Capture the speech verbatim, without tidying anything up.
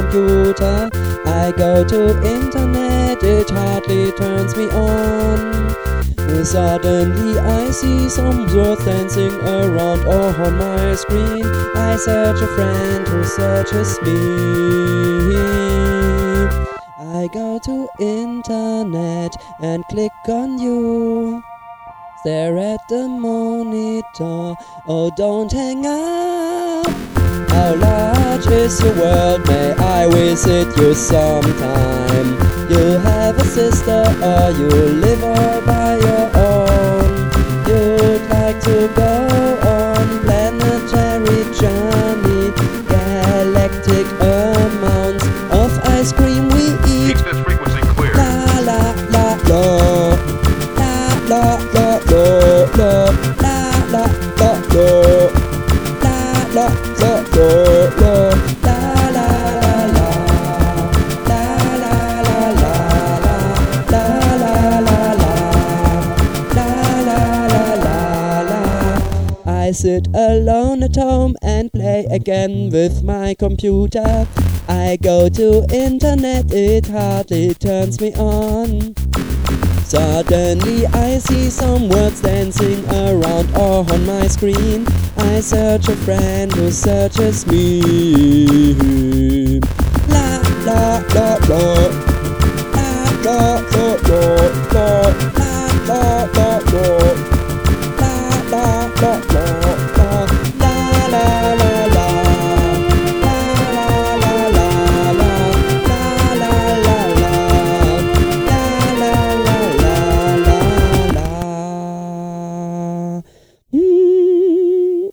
computer. I go to internet, it hardly turns me on. Suddenly I see some words dancing around on my screen. I search a friend who searches me. I go to internet and click on you. Stare at the monitor, oh don't hang up. How large is your world? May I visit you sometime? You have a sister or you live all by your own. You'd like to go on planetary journey. Galactic amounts of ice cream we eat. Keep this frequency clear. La la la la. La la la la la. La la la la. La la la la la. I sit alone at home and play again with my computer. I go to internet, it hardly turns me on. Suddenly I see some words dancing around on my screen. I search a friend who searches me. La la la.